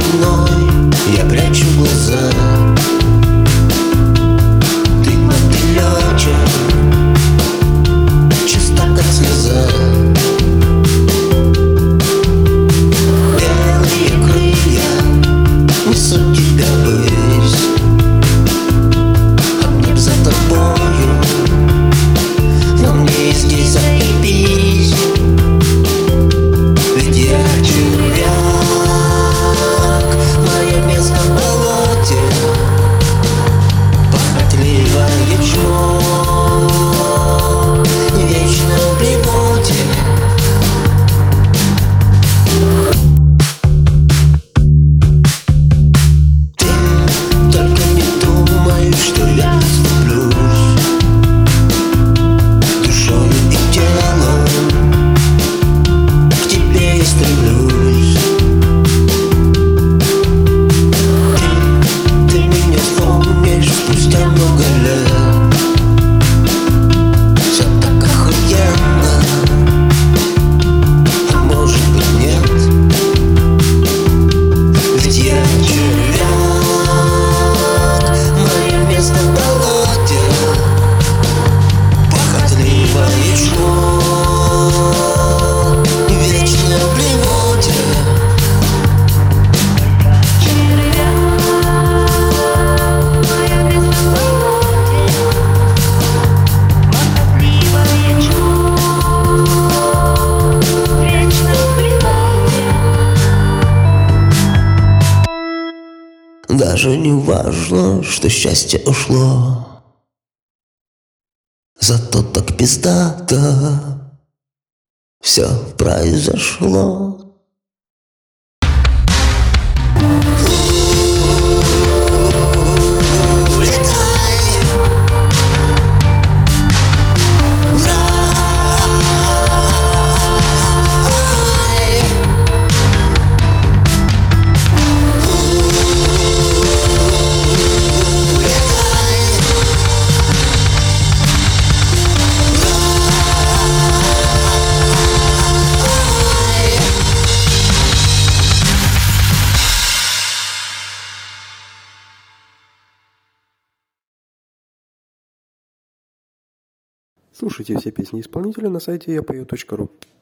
стеной я прячу глаза. Ты мотылёчек, чиста как слеза. Белые крылья несут тебя ввысь, а мне б за тобою, но мне и здесь закрепись. Ведь я червяк, мое место в болоте, похотливое чмо, вечно в блевоте. Ты только не думай, что я отступлюсь душою и телом, к тебе и стремлюсь. Ты меня вспомнишь спустя много лет. Все так охуенно, а может быть нет. Ведь я червяк, мое место в болоте, похотливое чмо, вечно в блевоте. Даже не важно, что счастье ушло, зато так пиздато все произошло. Слушайте все песни исполнителя на сайте yapою.ru.